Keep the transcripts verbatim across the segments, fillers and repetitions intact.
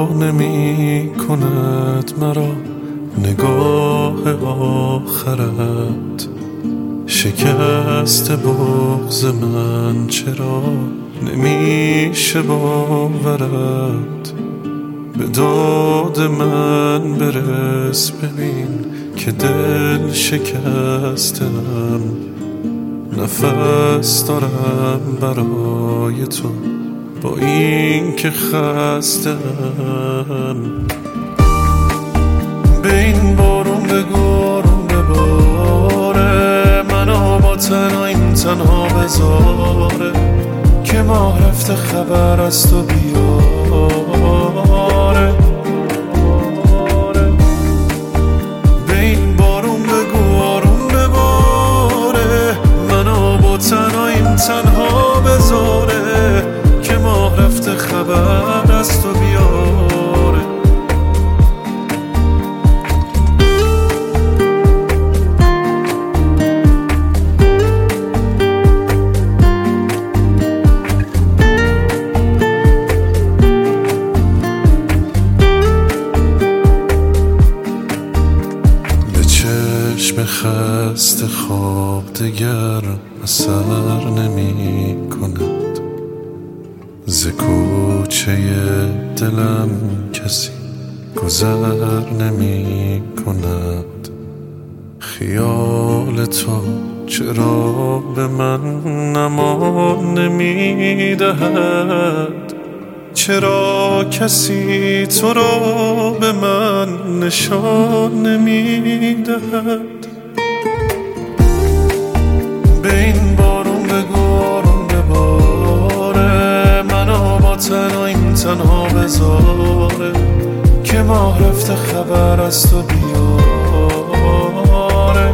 نمی کند مرا نگاه آخرت. شکست بغض من چرا نمیشه باورت. به داد من برس ببین که دل شکستم. نفس دارم برای تو با این که خستم. به این بارون بگارون بباره منو با تنهاییم تنها بذاره که ماه رفته خبر از تو بیاره. به این بارون بگو آروم بباره منو با تنهاییم تنها بذاره که ماه رفته خبر از تو بیاره. چشم خسته خواب دگر اثر نمی کند. ز کوچه دلم کسی گذر نمی کند. خیال تو چرا به من امان نمی دهد. چرا کسی تو را به من نشان نمی دهد. به این بارون بگو آروم بباره منو با تنهاییم تنها بذاره که ماه رفته خبر از تو بیاره.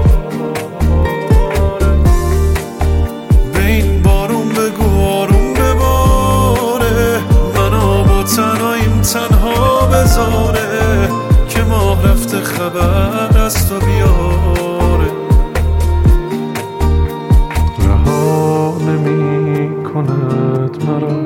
به این بارون بگو آروم بباره منو با تنهاییم تنها بذاره که ماه رفته خبر از تو بیاره. رها نمی کند مرا